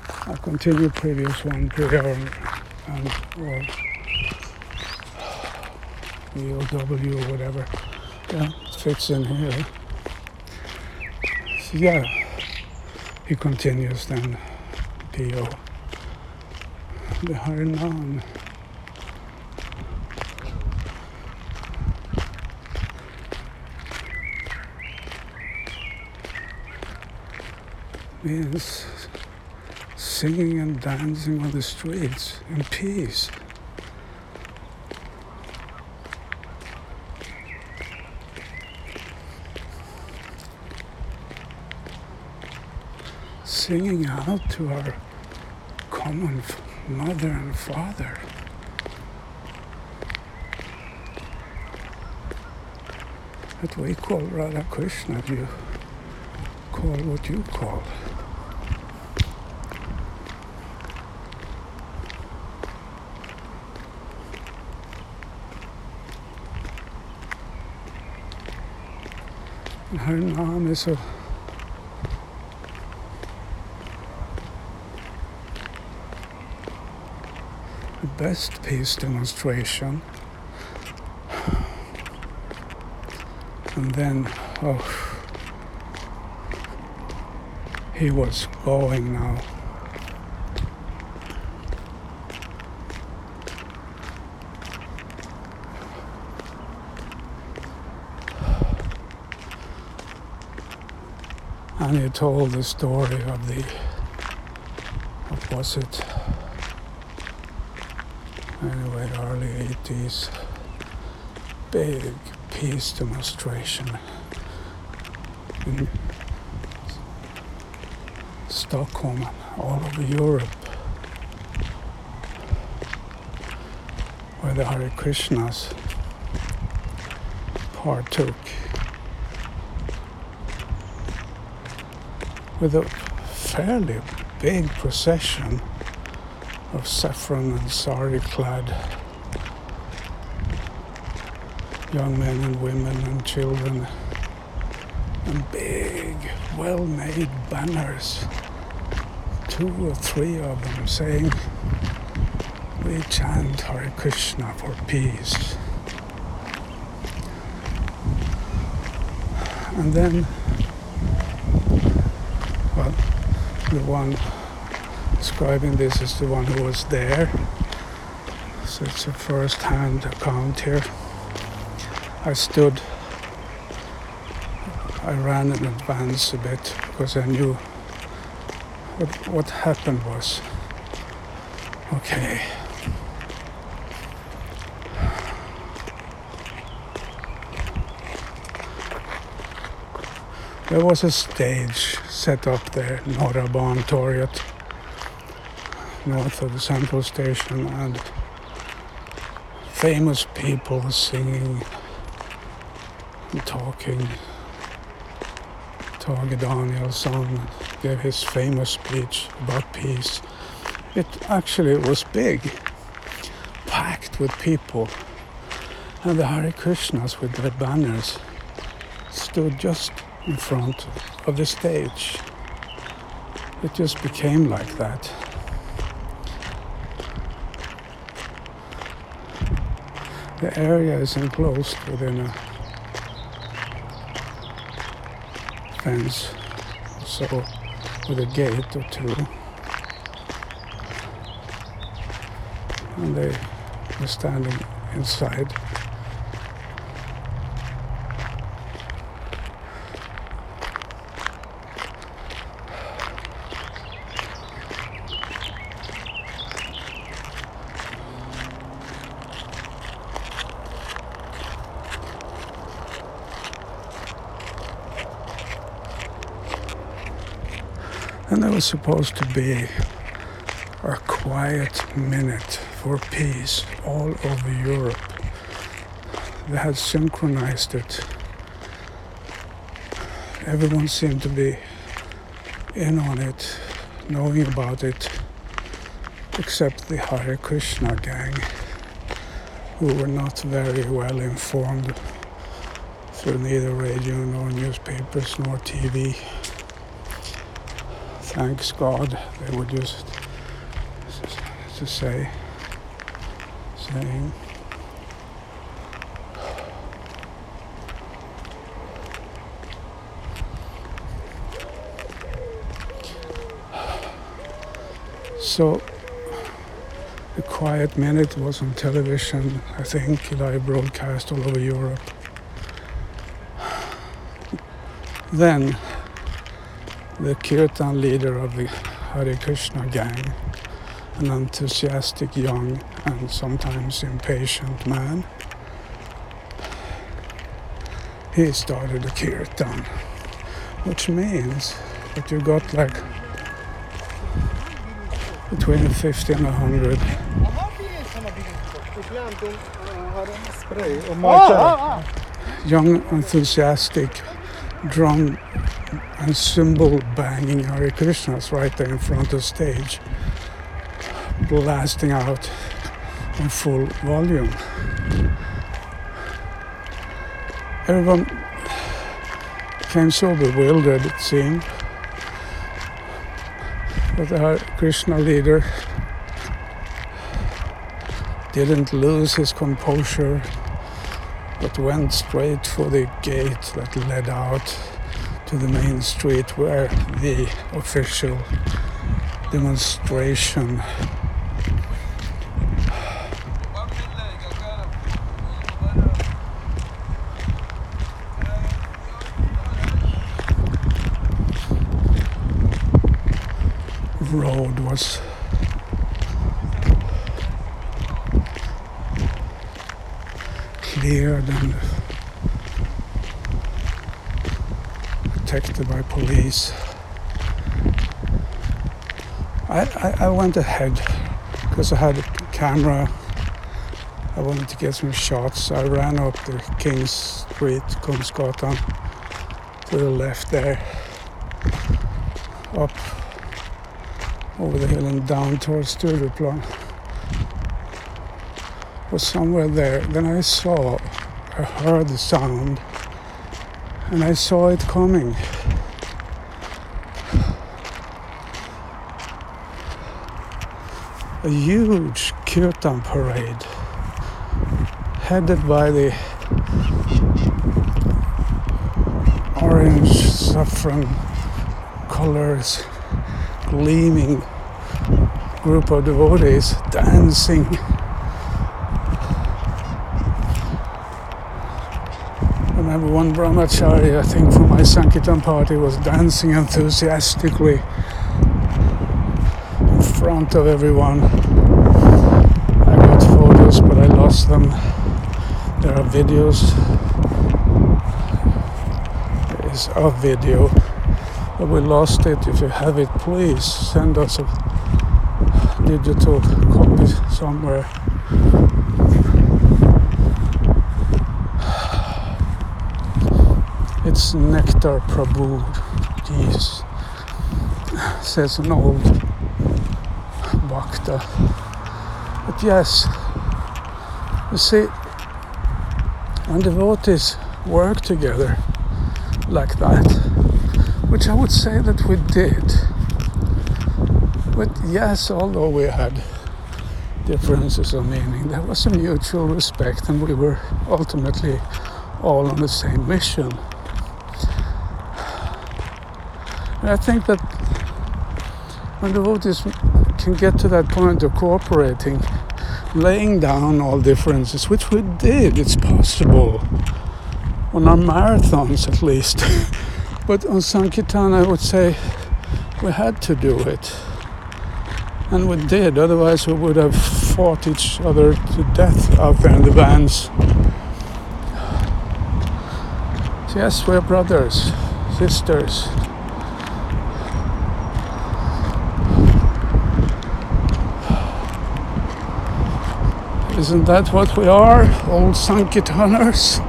I continue previous one, prayer and or EOW or whatever. Yeah, it fits in here. So yeah, he continues then, PO. The Harinam. Means singing and dancing on the streets in peace. Singing out to our common mother and father. That we call Radha Krishna, you call what you call. And her name is the best peace demonstration. And then, he was going now. And he told the story of what was it? Anyway, early 80s, big peace demonstration in Stockholm and all over Europe, where the Hare Krishnas partook with a fairly big procession of saffron and sari-clad young men and women and children, and big, well-made banners, 2 or 3 of them saying, "We chant Hare Krishna for peace." And then, well, the one describing this is the one who was there, so it's a first-hand account here. I ran in advance a bit because I knew what happened was, okay, there was a stage set up there, Norra Bantorget, north of the central station, and famous people singing and talking. Tage Danielsson gave his famous speech about peace. It actually was big, packed with people, and the Hare Krishnas with their banners stood just in front of the stage. It just became like that. The area is enclosed within a fence, so with a gate or 2. And they were standing inside. And there was supposed to be a quiet minute for peace all over Europe. They had synchronized it. Everyone seemed to be in on it, knowing about it, except the Hare Krishna gang, who were not very well informed through neither radio nor newspapers nor TV. thanks God, they would use to saying. So the Quiet Minute was on television, I think, live broadcast all over Europe. Then the Kirtan leader of the Hare Krishna gang, an enthusiastic young and sometimes impatient man, he started a Kirtan, which means that you got like between 50 and 100 young, enthusiastic drum and cymbal banging Hare Krishnas right there in front of stage, blasting out on full volume. Everyone became so bewildered, it seemed, but the Hare Krishna leader didn't lose his composure, but went straight for the gate that led out to the main street where the official demonstration road was. Cleared and protected by police. I went ahead because I had a camera. I wanted to get some shots. I ran up the King's Street, Kungsgatan, to the left there, up over the hill and down towards Stureplan. Was somewhere there. Then I heard the sound, and I saw it coming. A huge Kirtan parade, headed by the orange saffron colors, gleaming group of devotees dancing. I remember one brahmachari, I think from my Sankirtan party, was dancing enthusiastically in front of everyone. I got photos, but I lost them. There are videos. There is a video, but we lost it. If you have it, please send us a digital copy somewhere. It's Nectar Prabhu, jeez, says an old bhakta. But yes, you see, when devotees work together like that, which I would say that we did, but yes, although we had differences of meaning, there was a mutual respect, and we were ultimately all on the same mission. And I think that when devotees can get to that point of cooperating, laying down all differences, which we did, it's possible, on our marathons at least, but on Sankirtan I would say we had to do it, and we did, otherwise we would have fought each other to death out there in the vans. So yes, we're brothers, sisters. Isn't that what we are, old Sankirtaners?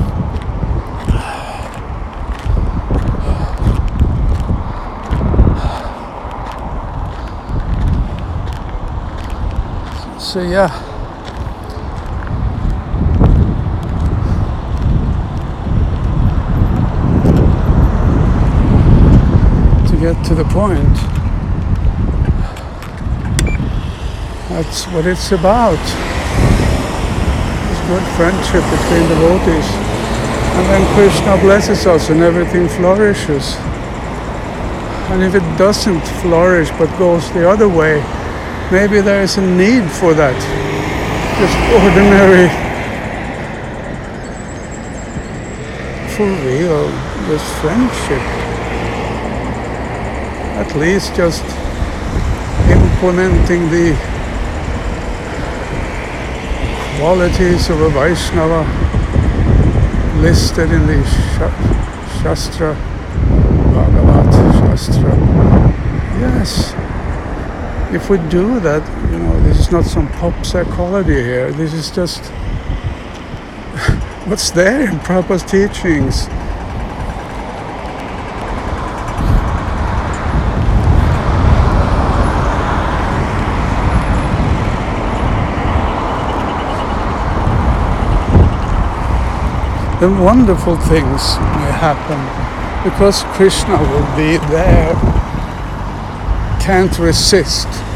So yeah, to get to the point, That's what it's about. It's good friendship between devotees. And then Krishna blesses us and everything flourishes. And if it doesn't flourish but goes the other way, maybe there is a need for that. Just ordinary, for real, just friendship. At least just implementing the qualities of a Vaishnava listed in the Shastra, Bhagavat Shastra. Yes, if we do that, this is not some pop psychology here. This is just what's there in Prabhupada's teachings. Then wonderful things may happen because Krishna will be there, can't resist.